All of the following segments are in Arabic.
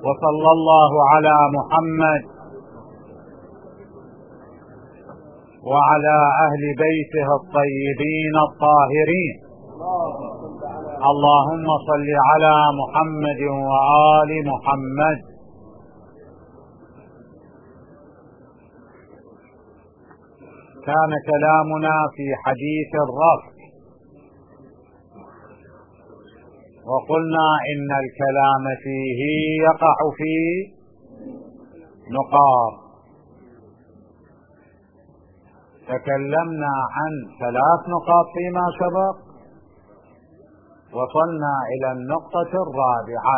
وصلى الله على محمد وعلى أهل بيته الطيبين الطاهرين. اللهم صل على محمد وآل محمد. كان كلامنا في حديث الرفع، وقلنا إن الكلام فيه يقع في نقاط. تكلمنا عن 3 نقاط فيما سبق، وصلنا إلى النقطة الرابعة،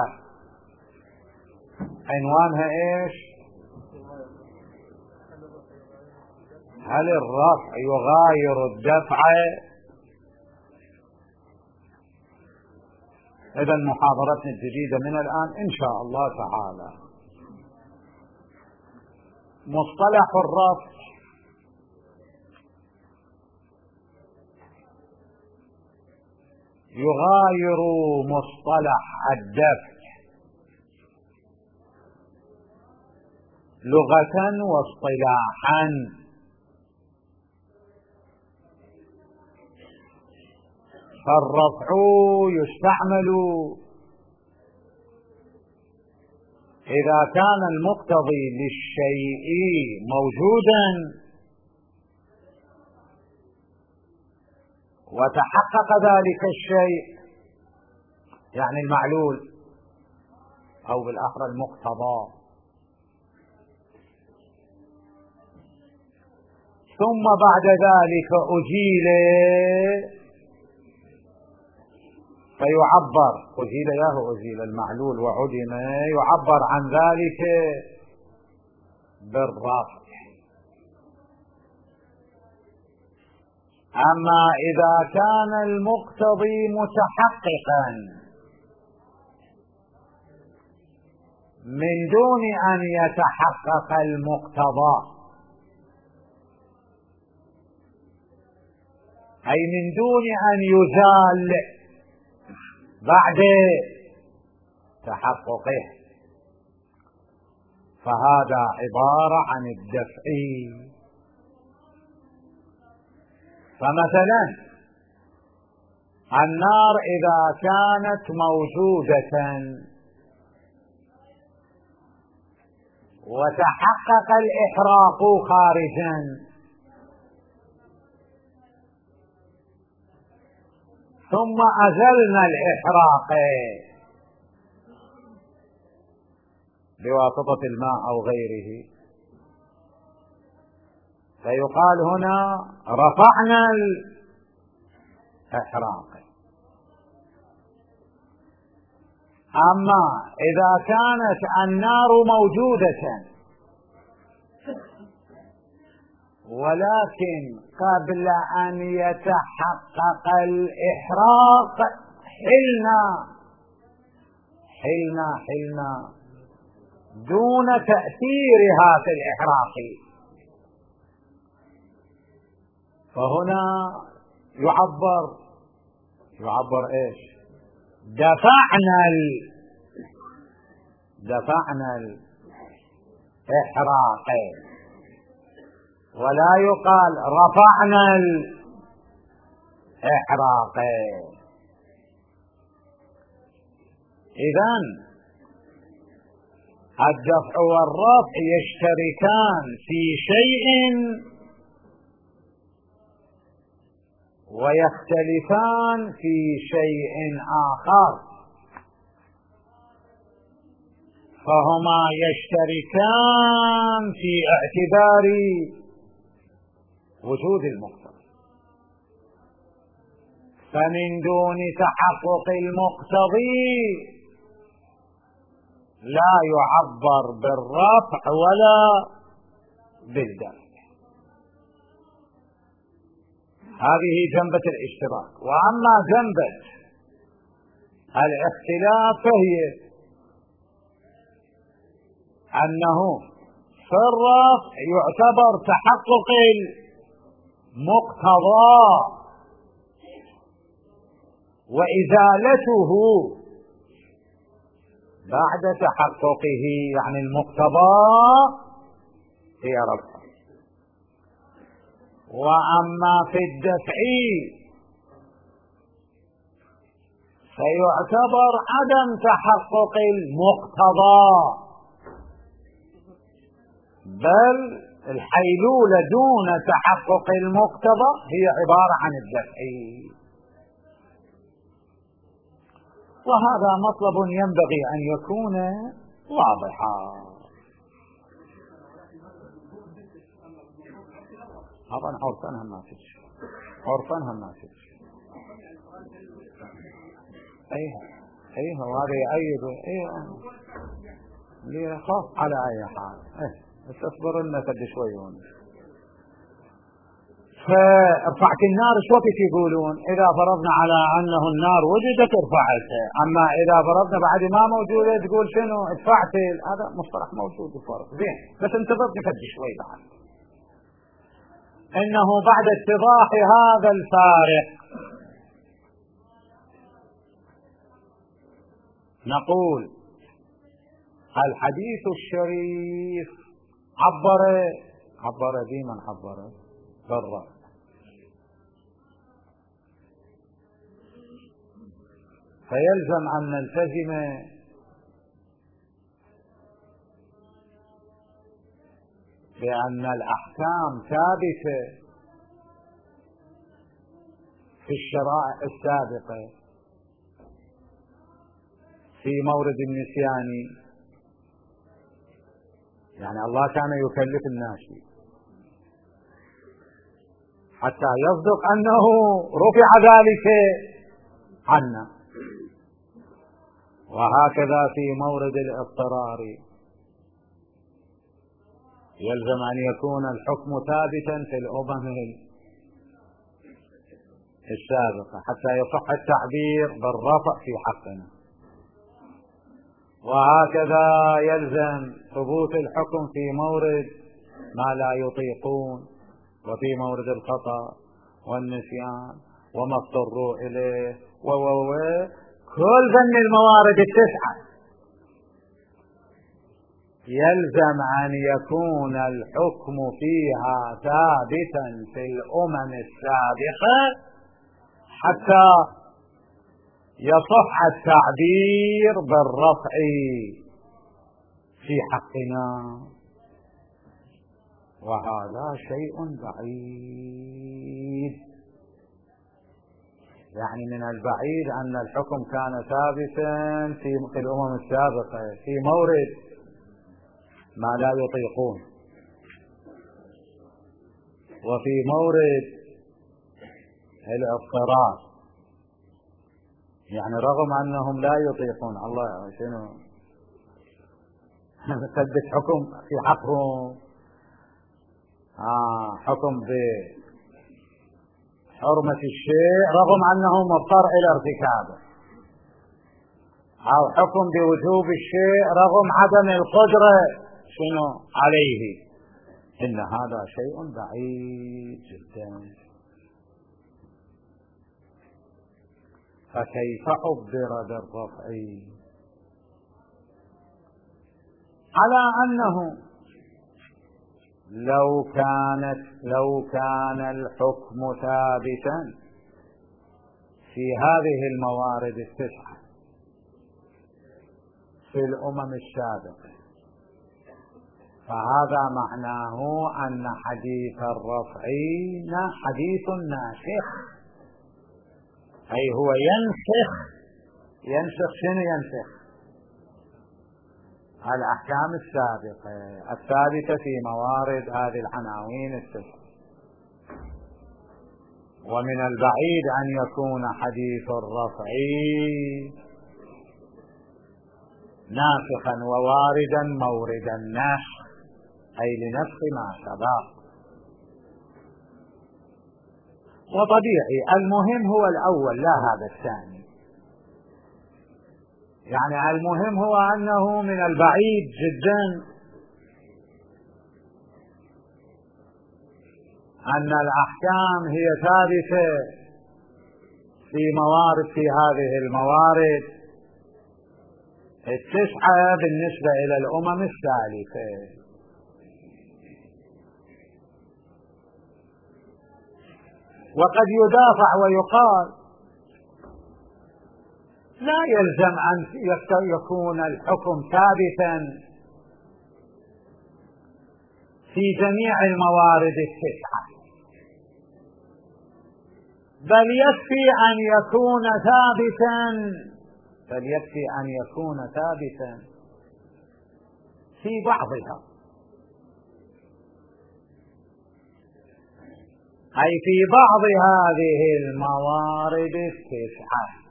عنوانها إيش؟ هل الرفع يغاير الدفع؟ إذا محاضرتنا الجديدة من الآن إن شاء الله تعالى مصطلح الرفع. يغاير مصطلح الدفع لغة واصطلاحا. فالرفع يستعمل إذا كان المقتضي للشيء موجودا وتحقق ذلك الشيء، يعني المعلول أو بالأحرى المقتضى، ثم بعد ذلك أجيل فيعبر أجيل أجيل المعلول وعدم، يعبر عن ذلك بالرفع. أما إذا كان المقتضي متحققا من دون أن يتحقق المقتضى، أي من دون أن يزال بعد تحققه، فهذا عبارة عن الدفع. فمثلا النار إذا كانت موجودة وتحقق الإحراق خارجا، ثم أزلنا الإحراق بواسطة الماء أو غيره، فيقال هنا رفعنا الإحراق. أما إذا كانت النار موجودة ولكن قبل أن يتحقق الإحراق حلنا دون تأثيرها في الإحراق، فهنا يعبر إيش؟ دفعنا الإحراق، ولا يقال رفعنا الإحراق. إذن الدفع والرفع يشتركان في شيء ويختلفان في شيء آخر، فهما يشتركان في اعتبار وجود المقتضى، فمن دون تحقق المقتضي لا يعبر بالرفع ولا بالدفع. هذه جنبة الاشتراك. وأما جنبة الاختلاف فهي أنه في الرفع يعتبر تحقق المقتضى وإزالته بعد تحققه، يعني المقتضى هي رفع. وأما في الدفع فيعتبر عدم تحقق المقتضى، بل الحيلولة دون تحقق المقتضى هي عبارة عن الدفع. وهذا مطلب ينبغي أن يكون واضحا. طبعا عرفانها الناس، عرفانها الناس. ايه وهذا يؤيد اللي يخاف على اي حال. بس اصبر لنا قد شوي. فرفعت النار شو وقت يقولون؟ اذا فرضنا على انه النار وجدت ارفعتها، اما اذا فرضنا بعد ما موجوده تقول شنو ادفعت. هذا مصطلح موجود وفرق زين، بس انتظرني قد شوي بعد. انه بعد اتضاح هذا الفارق نقول الحديث الشريف عبر بمن عبر بالرأي، فيلزم أن نلتزم بأن الأحكام ثابتة في الشرائع السابقة في مورد النسيان. يعني الله كان يكلف الناس حتى يصدق أنه رفع ذلك عنا، وهكذا في مورد الاضطرار يلزم أن يكون الحكم ثابتا في الأمم السابقة حتى يصح التعبير بالرفع في حقنا، وهكذا يلزم ثبوت الحكم في مورد ما لا يطيقون، وفي مورد الخطأ والنسيان وما اضطروا إليه كل ذن الموارد التسعة يلزم أن يكون الحكم فيها ثابتا في الأمم السابقة حتى يصح التعبير بالرفع في حقنا، وهذا شيء بعيد. يعني من البعيد أن الحكم كان ثابتا في الأمم السابقة في مورد ما لا يطيقون، وفي مورد الاضطرار، يعني رغم أنهم لا يطيقون الله شنو ثبت حكم في حقهم، حكم بحرمة الشيء رغم أنه مضطر إلى ارتكابه، أو حكم بوجوب الشيء رغم عدم القدرة شنو عليه. إن هذا شيء بعيد جدا. فكيف عبر بالرفع على أنه لو كان الحكم ثابتا في هذه الموارد التسعة في الأمم السابقة، فهذا معناه أن حديث الرفع حديث ناسخ، أي هو ينسخ شنو ينسخ؟ الأحكام السابقة الثابتة في موارد هذه العناوين التسعة. ومن البعيد أن يكون حديث الرفع ناسخا وواردا مورد النسخ، أي لنسخ ما سبق. وطبيعي المهم هو الأول لا هذا الثاني، يعني المهم هو أنه من البعيد جدا أن الأحكام هي ثابتة في هذه الموارد 9 بالنسبة إلى الأمم السالفة. وقد يدافع ويقال لا يلزم أن يكون الحكم ثابتا في جميع الموارد 9، بل يكفي أن يكون ثابتا في بعضها، أي في بعض هذه الموارد 9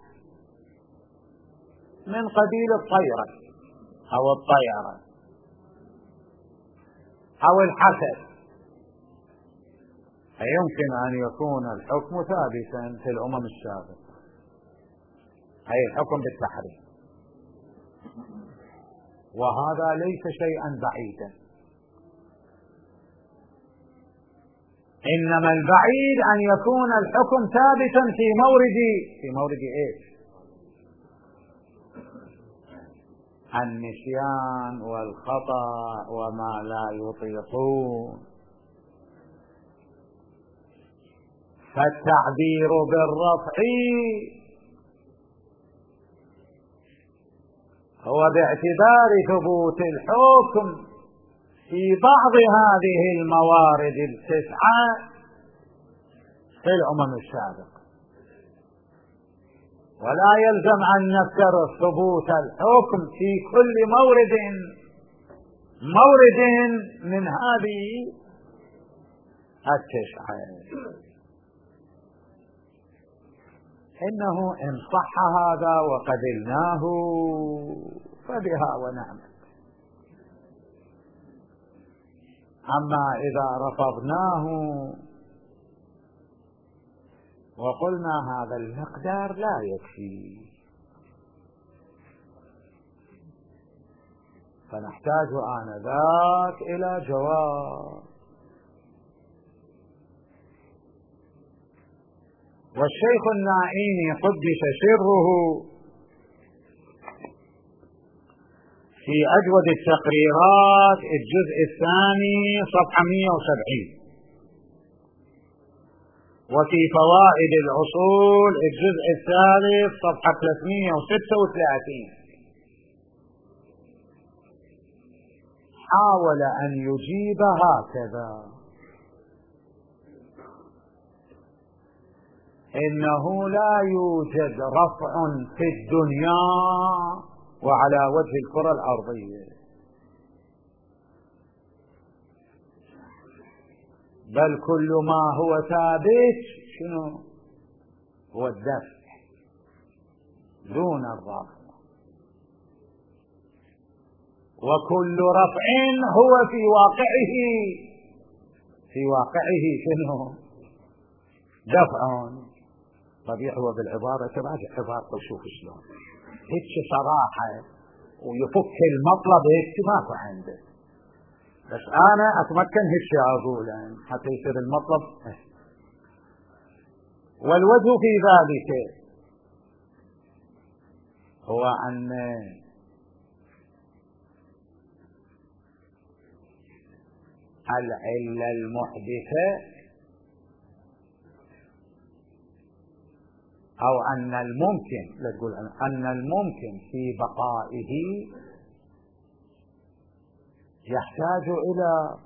من قبيل الطيرة أو الطيرة أو الحسد، فيمكن أن يكون الحكم ثابتا في الأمم السابقة، أي الحكم بالتحريم، وهذا ليس شيئا بعيدا، إنما البعيد أن يكون الحكم ثابتا في مورد إيش؟ النسيان والخطأ وما لا يطيقون. فالتعبير بالرفع هو باعتبار ثبوت الحكم في بعض هذه الموارد 9 في الأمم السابقة، ولا يلزم أن نفترض ثبوت الحكم في كل مورد من هذه 9. إنه إن صح هذا وقبلناه فبها ونعمت، أما إذا رفضناه وقلنا هذا المقدار لا يكفي، فنحتاج آنذاك إلى جواب. والشيخ النائيني قدس سره في أجود التقريرات الجزء 2 صفحة 170، وفي فوائد الأصول الجزء 3 صفحة 336 حاول أن يجيب هكذا: إنه لا يوجد رفع في الدنيا وعلى وجه الكرة الأرضية، بل كل ما هو ثابت شنو هو الدفع دون الرفع، وكل رفع هو في واقعه شنو دفع. طبيعي هو بالعبارة تراجع عبارته وشوف شلون هيك صراحة ويفك المطلب هيك ماكو عنده، بس أنا أتمكن هيك أقول حتى يصير المطلب. والوجه في ذلك هو أن العلة المحدثة أو أن الممكن، لا تقول أن الممكن في بقائه يحتاج إلى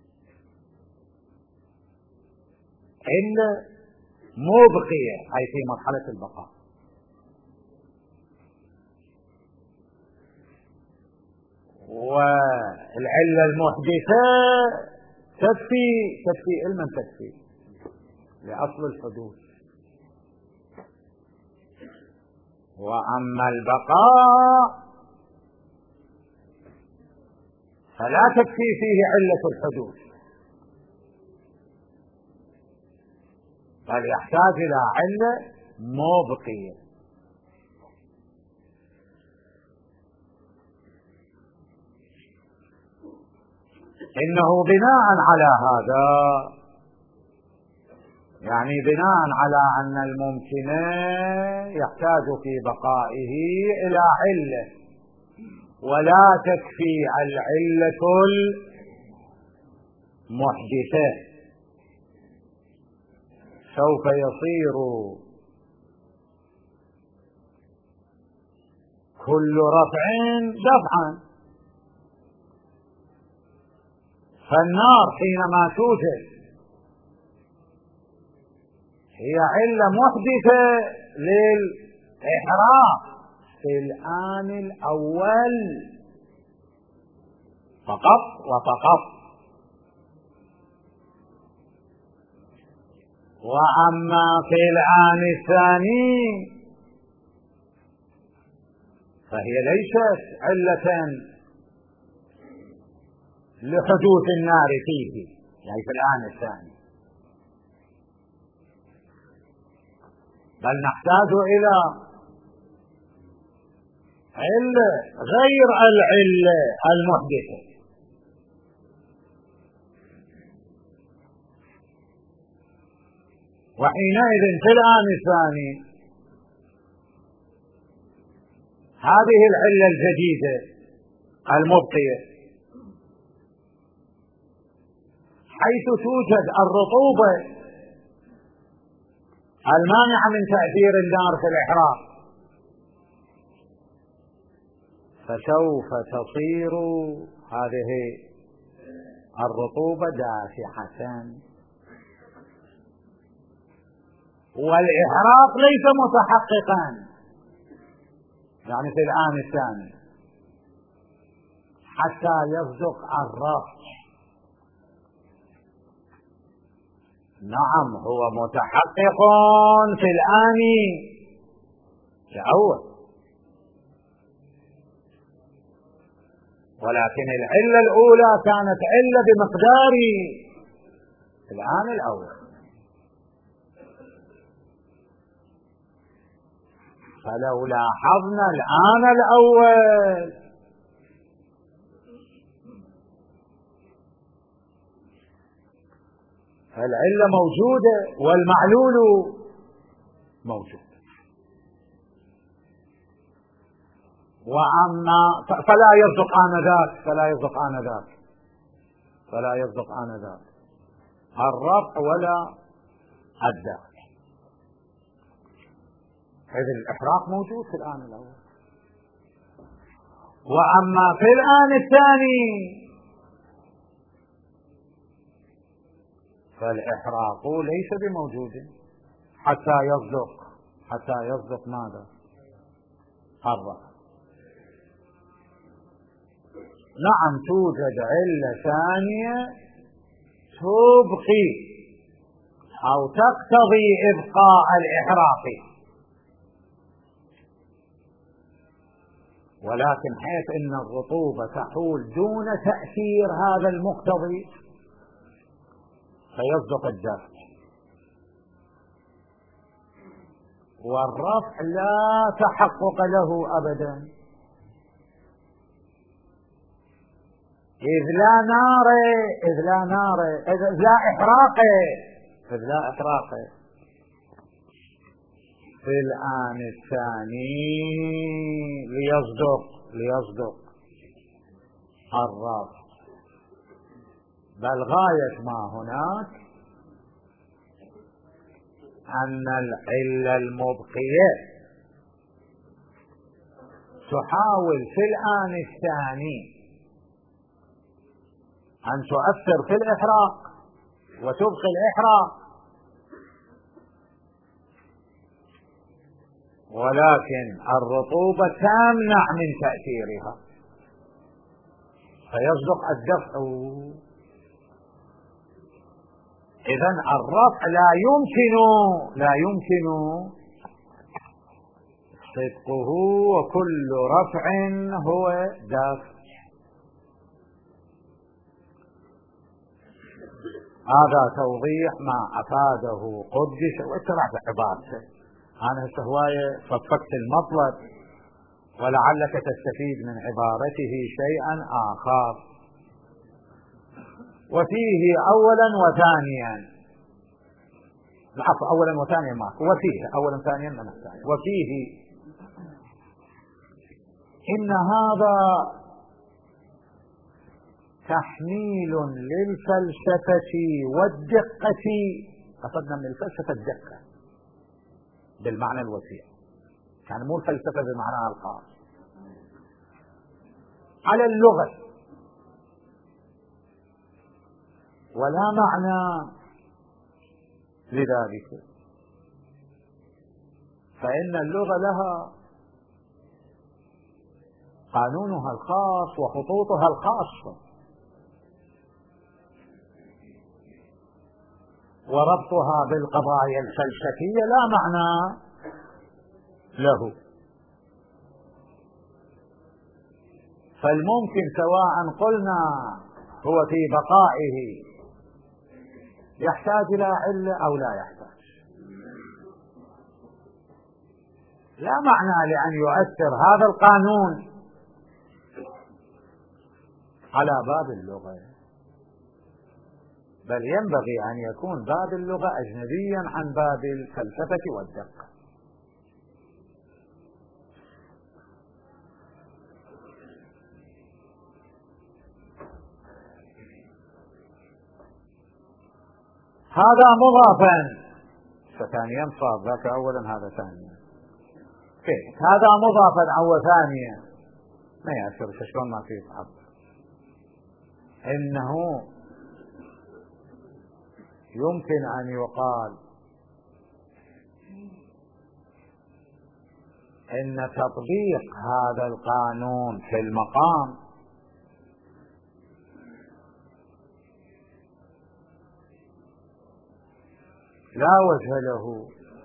علة مبقية أي في مرحلة البقاء، والعلة المحدثة تكفي علما تكفي لأصل الحدوث، وأما البقاء فلا تكفي فيه علة الحدوث، بل يحتاج إلى علة مبقية. إنه بناء على هذا، يعني بناء على أن الممكن يحتاج في بقائه إلى علة ولا تكفي العلة المحدثة، سوف يصير كل رفع دفعا. فالنار حينما توجد هي علة محدثة للإحراق في الآن الأول فقط وفقط. وأما في الآن الثاني فهي ليست علة لحدوث النار فيه، يعني في الآن الثاني، بل نحتاج إلى علة غير العلة المحدثة. وحينئذ في الآن الثاني هذه العلة الجديدة المبقية، حيث توجد الرطوبة المانعة من تأثير النار في الإحراق، فسوف تصير هذه الرطوبة دافعة، والإحراق ليس متحققا، يعني في الآن الثاني، حتى يصدق الرفع. نعم هو متحقق في الآن الأول، ولكن العلة الأولى كانت علة بمقدار الآن الأول. فلو لاحظنا الآن الأول فالعلة موجودة والمعلول موجود. وأما فلا يصدق آنذاك الرفع ولا الدفع، إذ الإحراق موجود في الآن الأول. وأما في الآن الثاني فالإحراق ليس بموجود حتى يصدق ماذا؟ الرفع. نعم توجد علة ثانية تبقي أو تقتضي إبقاء الإحراق، ولكن حيث أن الرطوبة تحول دون تأثير هذا المقتضي فيصدق الدفع، والرفع لا تحقق له أبدا، إذ لا إحراق في الآن الثاني ليصدق الرفع. بل غاية ما هناك أن العلة المبقية تحاول في الآن الثاني أن تؤثر في الإحراق وتبقي الإحراق، ولكن الرطوبة تمنع من تأثيرها فيصدق الدفع. إذن الرفع لا يمكن صدقه، وكل رفع هو دفع. هذا توضيح ما أفاده قدس واتبعت عبارته. أنا هواية صفقت المطلب ولعلك تستفيد من عبارته شيئا آخر. وفيه أولا وثانيا، العفو أولا وثانيا ماكو، وفيه أولا ثانيا ما نحتاج. وفيه إن هذا تحميل للفلسفة والدقة. قصدنا من الفلسفة الدقة بالمعنى الوسيع، يعني مو الفلسفة بمعناها الخاص، على اللغة، ولا معنى لذلك، فإن اللغة لها قانونها الخاص وخطوطها الخاصة، وربطها بالقضايا الفلسفية لا معنى له. فالممكن سواء قلنا هو في بقائه يحتاج إلى علة أو لا يحتاج، لا معنى لأن يؤثر هذا القانون على باب اللغة، بل ينبغي أن يكون باب اللغة أجنبيا عن باب الفلسفة والدقة. هذا مضافا، فثانيا صار ذاك أولا هذا ثانيا، كيف هذا مضافا أو ثانيا ما يأثر، شلون ما في تعب. إنه يمكن أن يقال إن تطبيق هذا القانون في المقام لا وجه له،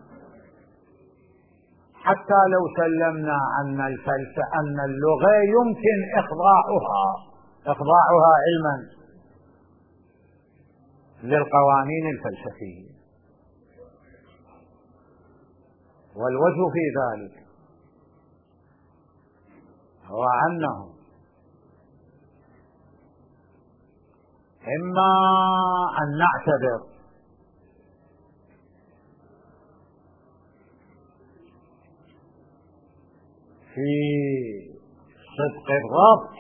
حتى لو سلمنا أن اللغة يمكن إخضاعها علما للقوانين الفلسفية. والوجه في ذلك هو أنه إما أن نعتبر في صدق الربط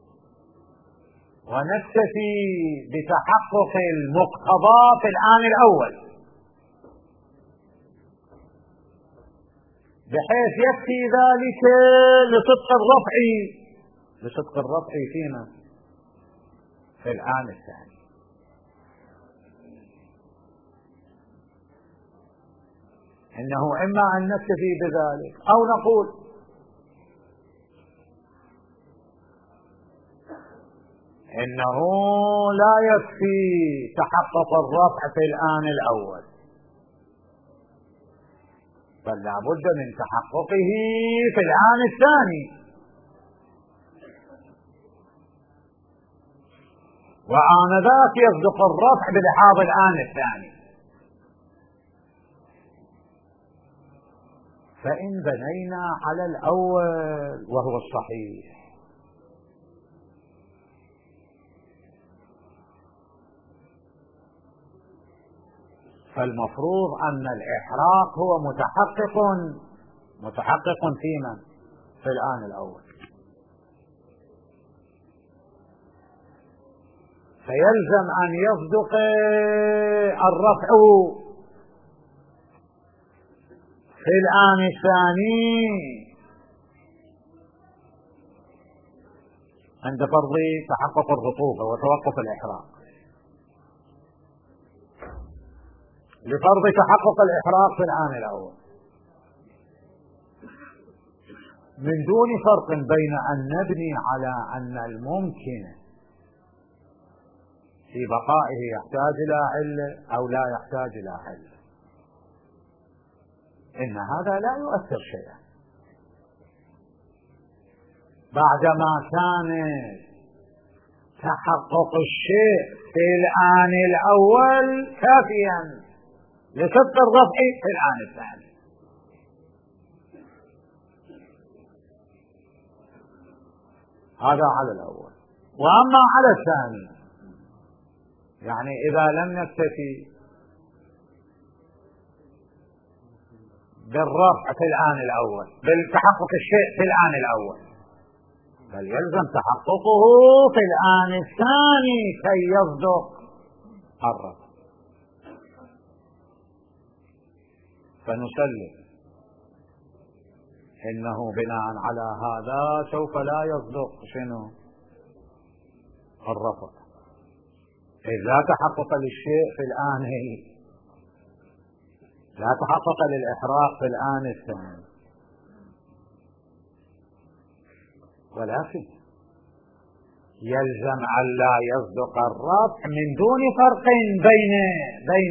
ونكتفي بتحقق المقتضى في الآن الأول، بحيث يكفي ذلك لصدق الرفع فينا في الآن الثاني. إنه إما أن نكتفي بذلك أو نقول إنه لا يكفي تحقق الرفع في الآن الأول، بل لا بد من تحققه في الآن الثاني، وآنذاك يصدق الرفع بلحاظ الآن الثاني. فإن بنينا على الأول وهو الصحيح، فالمفروض أن الإحراق هو متحقق في الآن الأول، فيلزم أن يصدق الرفع في الآن الثاني عند فرض تحقق الرطوبة وتوقف الإحراق. لفرض تحقق الإحراق في الآن الأول، من دون فرق بين أن نبني على أن الممكن في بقائه يحتاج إلى علة أو لا يحتاج إلى علة. إن هذا لا يؤثر شيئا بعدما كان تحقق الشيء في الآن الأول كافيا لصدق الرفع في الآن الثاني. هذا على الأول. وأما على الثاني، يعني إذا لم نكتفي بالرفع في الآن الأول، بالتحقق الشيء في الآن الأول، بل يلزم تحققه في الآن الثاني كي يصدق الرفع. فنسلم إنه بناء على هذا سوف لا يصدق شنو الرفع، إذ لا تحقق للشيء في الآن، لا تحقق للإحراق في الآن الثاني. ولكن يلزم أن لا يصدق الرفع من دون فرق بين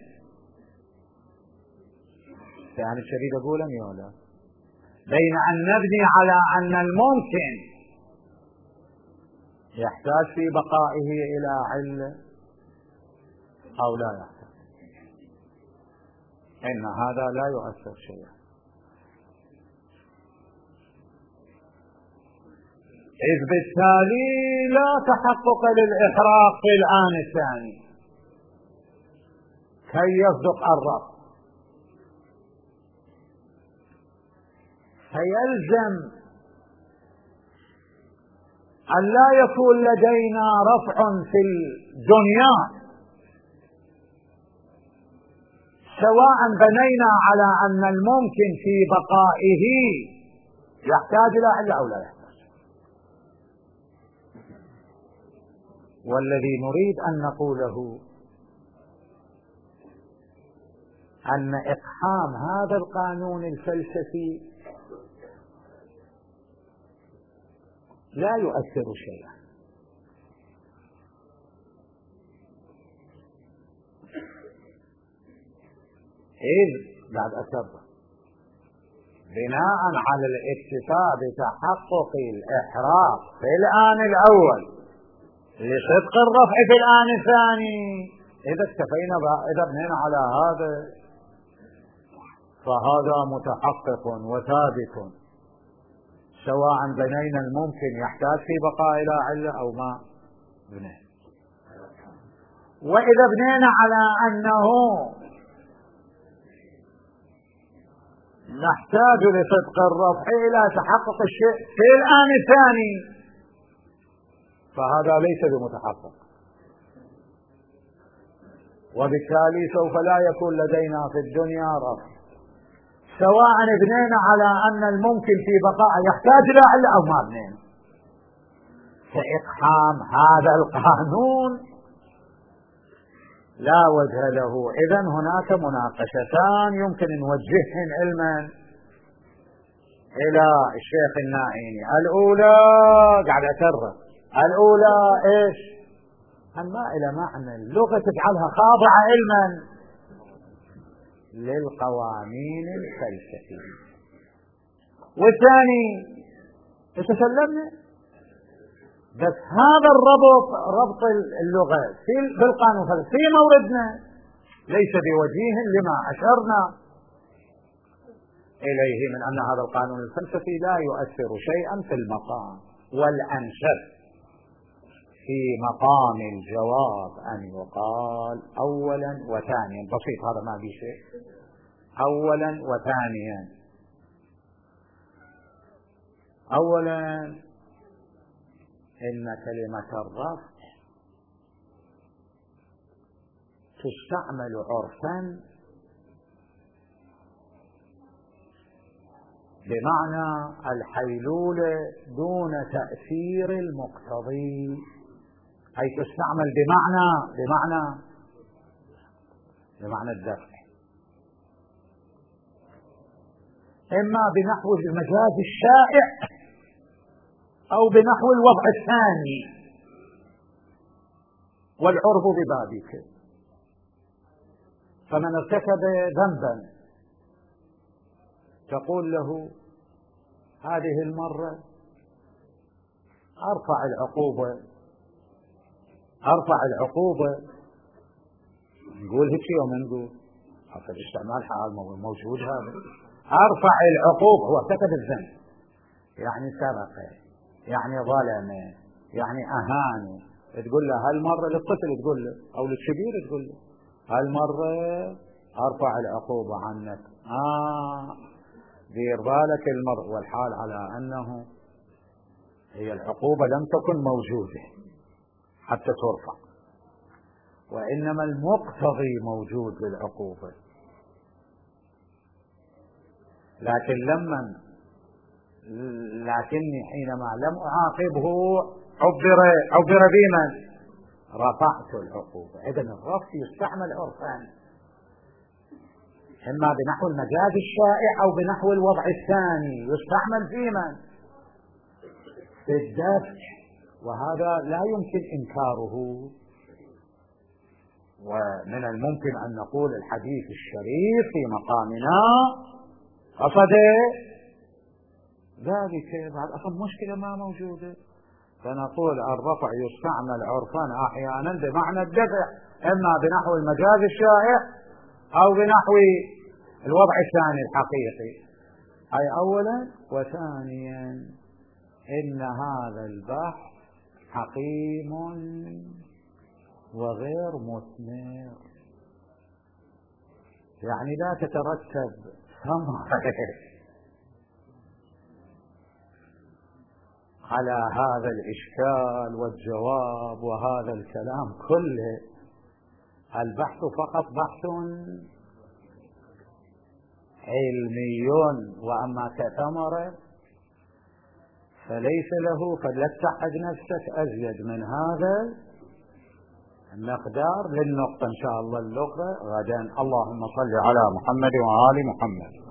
يعني الشديد أقول أم يولا بين أن نبني على أن الممكن يحتاج في بقائه إلى علة أو لا يحتاج، إن هذا لا يؤثر شيئا، إذ بالتالي لا تحقق للإحراق في الآن الثاني كي يصدق الرفع. فيلزم أن لا يكون لدينا رفع في الدنيا سواء بنينا على أن الممكن في بقائه يحتاج إلى علة أو لا يحتاج. والذي نريد أن نقوله أن إقحام هذا القانون الفلسفي لا يؤثر شيئا، إذ بعد أسبب بناء على الاكتفاء بتحقق الإحراق في الآن الأول لصدق الرفع في الآن الثاني، إذا اكتفينا إذا بنينا على هذا فهذا متحقق وثابت سواء بنينا الممكن يحتاج في بقاء إلى علة أو ما بنينا. وإذا بنينا على أنه نحتاج لصدق الرفع إلى تحقق الشيء في الآن الثاني فهذا ليس بمتحقق، وبالتالي سوف لا يكون لدينا في الدنيا رفع سواء بنينا على أن الممكن في بقاء يحتاج إلى علة أو ما بنينا. فإقحام هذا القانون لا وجه له. إذن هناك مناقشتان يمكن نوجههن علما إلى الشيخ النائيني. الأولى قاعد أكرر، الأولى إيش؟ أما إلى معنى اللغة تجعلها خاضعة علما للقوانين الفلسفية. والثاني تسلمنا، بس هذا الربط ربط اللغة بالقانون الفلسفي في موردنا ليس بوجيه لما أشرنا إليه من أن هذا القانون الفلسفي لا يؤثر شيئا في المقام. والأنسب في مقام الجواب أن يقال أولا وثانيا، بسيط هذا ما في شيء، أولا وثانيا. أولا إن كلمة الرفع تستعمل عرفا بمعنى الحيلولة دون تأثير المقتضي، أي تستعمل بمعنى الدفع، إما بنحو المجاز الشائع أو بنحو الوضع الثاني، والعرف ببابك. فمن ارتكب ذنبا تقول له هذه المرة أرفع العقوبة، نقول هيك يوم نقول حسب استعمال حال موجود هذا، أرفع العقوبة. هو ارتكب الذنب، يعني سرق، يعني ظلم، يعني أهان، تقول له هالمرة للطفل تقول له أو للكبير تقول له هالمرة أرفع العقوبة عنك، دير بالك المرء، والحال على أنه هي العقوبة لم تكن موجودة حتى ترفع، وإنما المقتضي موجود للعقوبة، لكني حينما لم أعاقبه عبر بمن؟ رفعت العقوبة. إذن الرفع يستعمل عرفان، إما بنحو المجاز الشائع أو بنحو الوضع الثاني. يستعمل في من؟ في الدفع، وهذا لا يمكن إنكاره. ومن الممكن أن نقول الحديث الشريف في مقامنا قصد ذلك، بعد أصلا مشكلة ما موجودة، فنقول الرفع يستعمل عرفان أحيانا بمعنى الدفع، إما بنحو المجاز الشائع أو بنحو الوضع الثاني الحقيقي. أي أولا، وثانيا إن هذا البحث حقيم وغير مثمر، يعني لا تترتب ثمرة على هذا الإشكال والجواب وهذا الكلام كله. البحث فقط بحث علمي، وأما كثمرة فليس له، فلا تتعب نفسك أزيد من هذا المقدار. للنقطة إن شاء الله اللغة غدا. اللهم صل على محمد وآل محمد.